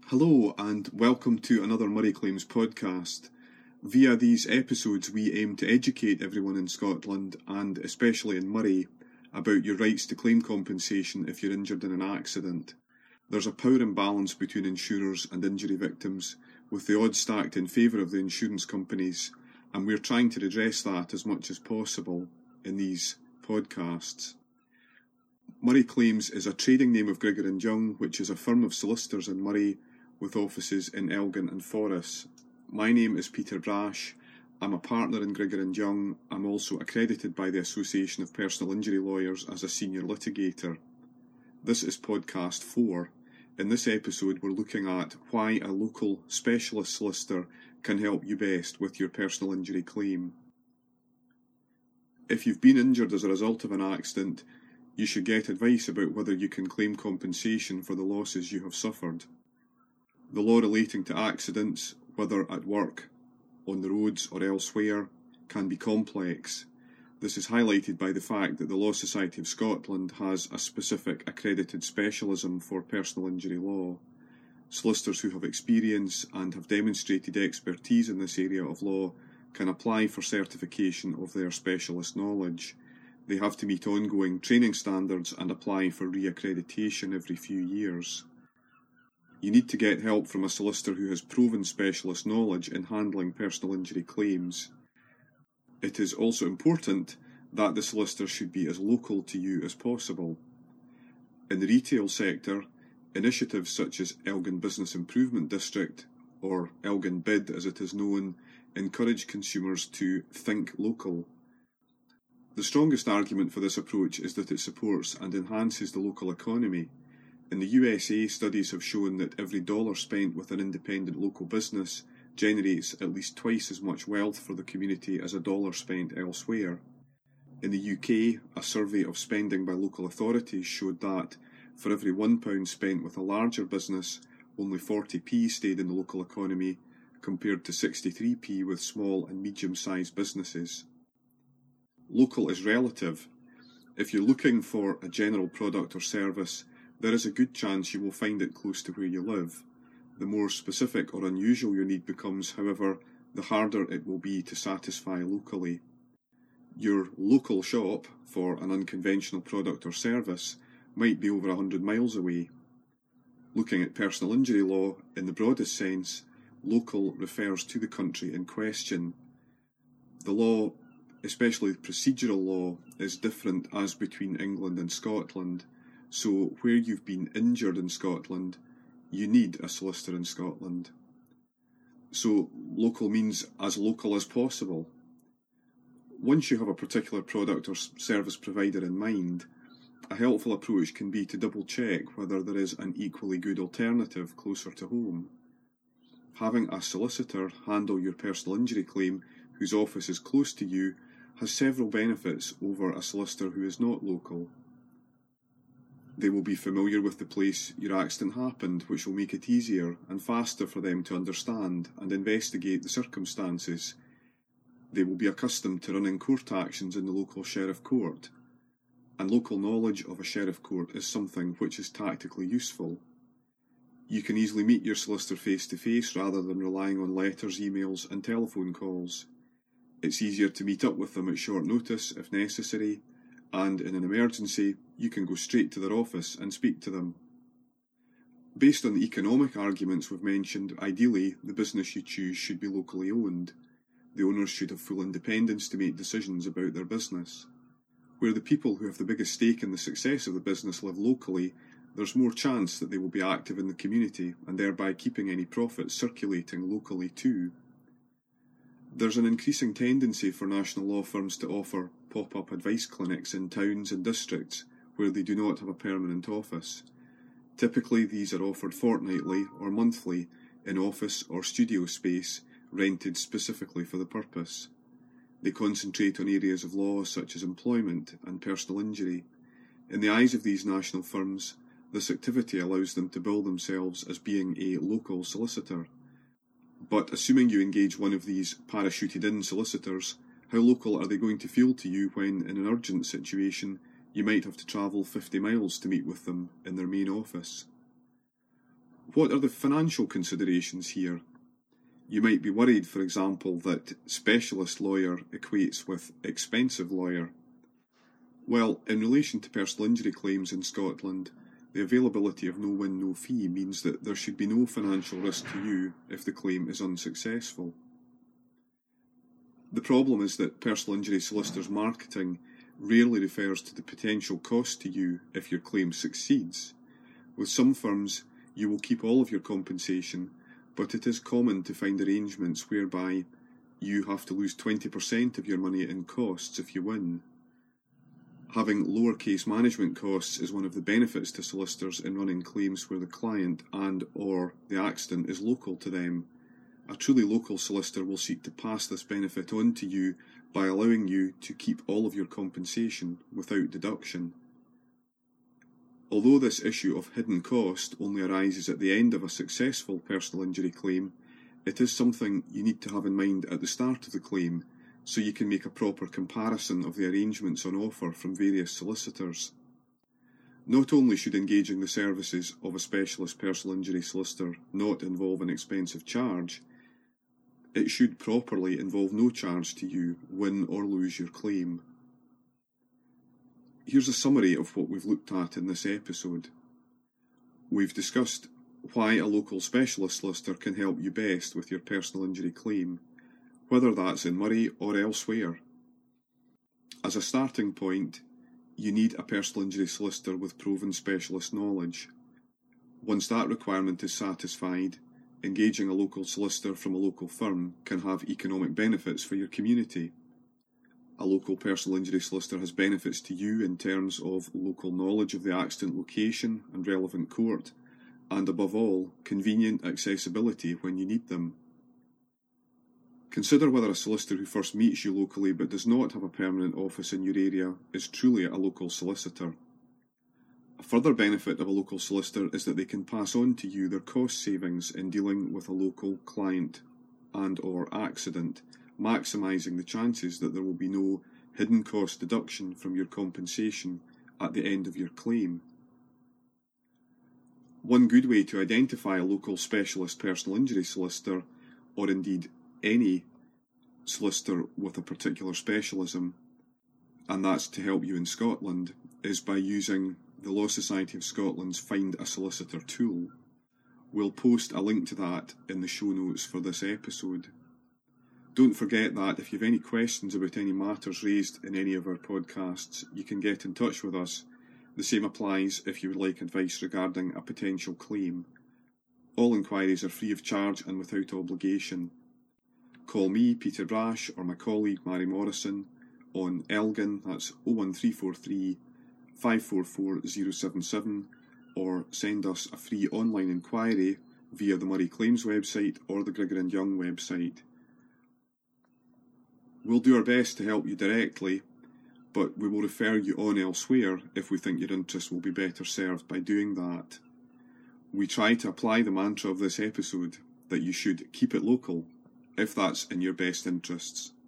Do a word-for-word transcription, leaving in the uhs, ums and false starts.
Hello and welcome to another Murray Claims podcast. Via these episodes we aim to educate everyone in Scotland and especially in Murray about your rights to claim compensation if you're injured in an accident. There's a power imbalance between insurers and injury victims, with the odds stacked in favour of the insurance companies, and we're trying to redress that as much as possible in these podcasts. Murray Claims is a trading name of Grigor and Young, which is a firm of solicitors in Murray with offices in Elgin and Forres. My name is Peter Brash. I'm a partner in Grigor and Young. I'm also accredited by the Association of Personal Injury Lawyers as a senior litigator. This is podcast four. In this episode we're looking at why a local specialist solicitor can help you best with your personal injury claim. If you've been injured as a result of an accident, you should get advice about whether you can claim compensation for the losses you have suffered. The law relating to accidents, whether at work, on the roads or elsewhere, can be complex. This is highlighted by the fact that the Law Society of Scotland has a specific accredited specialism for personal injury law. Solicitors who have experience and have demonstrated expertise in this area of law can apply for certification of their specialist knowledge. They have to meet ongoing training standards and apply for re-accreditation every few years. You need to get help from a solicitor who has proven specialist knowledge in handling personal injury claims. It is also important that the solicitor should be as local to you as possible. In the retail sector, initiatives such as Elgin Business Improvement District, or Elgin B I D as it is known, encourage consumers to think local. The strongest argument for this approach is that it supports and enhances the local economy. In the U S A, studies have shown that every dollar spent with an independent local business generates at least twice as much wealth for the community as a dollar spent elsewhere. In the U K, a survey of spending by local authorities showed that for every one pound spent with a larger business, only forty p stayed in the local economy, compared to sixty-three p with small and medium-sized businesses. Local is relative. If you're looking for a general product or service, there is a good chance you will find it close to where you live. The more specific or unusual your need becomes, however, the harder it will be to satisfy locally. Your local shop for an unconventional product or service might be over one hundred miles away. Looking at personal injury law in the broadest sense, local refers to the country in question. The law, especially procedural law, is different as between England and Scotland, so where you've been injured in Scotland, you need a solicitor in Scotland. So local means as local as possible. Once you have a particular product or service provider in mind, a helpful approach can be to double check whether there is an equally good alternative closer to home. Having a solicitor handle your personal injury claim whose office is close to you has several benefits over a solicitor who is not local. They will be familiar with the place your accident happened, which will make it easier and faster for them to understand and investigate the circumstances. They will be accustomed to running court actions in the local sheriff court, and local knowledge of a sheriff court is something which is tactically useful. You can easily meet your solicitor face to face rather than relying on letters, emails and telephone calls. It's easier to meet up with them at short notice if necessary, and in an emergency you can go straight to their office and speak to them. Based on the economic arguments we've mentioned, ideally the business you choose should be locally owned. The owners should have full independence to make decisions about their business. Where the people who have the biggest stake in the success of the business live locally, there's more chance that they will be active in the community and thereby keeping any profits circulating locally too. There's an increasing tendency for national law firms to offer pop-up advice clinics in towns and districts where they do not have a permanent office. Typically these are offered fortnightly or monthly in office or studio space rented specifically for the purpose. They concentrate on areas of law such as employment and personal injury. In the eyes of these national firms, this activity allows them to bill themselves as being a local solicitor. But assuming you engage one of these parachuted-in solicitors, how local are they going to feel to you when, in an urgent situation, you might have to travel fifty miles to meet with them in their main office? What are the financial considerations here? You might be worried, for example, that specialist lawyer equates with expensive lawyer. Well, in relation to personal injury claims in Scotland, the availability of no win, no fee means that there should be no financial risk to you if the claim is unsuccessful. The problem is that personal injury solicitors' marketing rarely refers to the potential cost to you if your claim succeeds. With some firms, you will keep all of your compensation, but it is common to find arrangements whereby you have to lose twenty percent of your money in costs if you win. Having lower case management costs is one of the benefits to solicitors in running claims where the client and or the accident is local to them. A truly local solicitor will seek to pass this benefit on to you by allowing you to keep all of your compensation without deduction. Although this issue of hidden cost only arises at the end of a successful personal injury claim, it is something you need to have in mind at the start of the claim, so you can make a proper comparison of the arrangements on offer from various solicitors. Not only should engaging the services of a specialist personal injury solicitor not involve an expensive charge, it should properly involve no charge to you, win or lose your claim. Here's a summary of what we've looked at in this episode. We've discussed why a local specialist solicitor can help you best with your personal injury claim, whether that's in Moray or elsewhere. As a starting point, you need a personal injury solicitor with proven specialist knowledge. Once that requirement is satisfied, engaging a local solicitor from a local firm can have economic benefits for your community. A local personal injury solicitor has benefits to you in terms of local knowledge of the accident location and relevant court, and above all, convenient accessibility when you need them. Consider whether a solicitor who first meets you locally but does not have a permanent office in your area is truly a local solicitor. A further benefit of a local solicitor is that they can pass on to you their cost savings in dealing with a local client and or accident, maximising the chances that there will be no hidden cost deduction from your compensation at the end of your claim. One good way to identify a local specialist personal injury solicitor, or indeed any solicitor with a particular specialism, and that's to help you in Scotland, is by using the Law Society of Scotland's Find a Solicitor tool. We'll post a link to that in the show notes for this episode. Don't forget that if you have any questions about any matters raised in any of our podcasts, you can get in touch with us. The same applies if you would like advice regarding a potential claim. All inquiries are free of charge and without obligation. Call me, Peter Brash, or my colleague, Mary Morrison, on Elgin, that's oh one three four three, five four four zero seven seven, or send us a free online inquiry via the Moray Claims website or the Grigor and Young website. We'll do our best to help you directly, but we will refer you on elsewhere if we think your interests will be better served by doing that. We try to apply the mantra of this episode that you should keep it local, if that's in your best interests.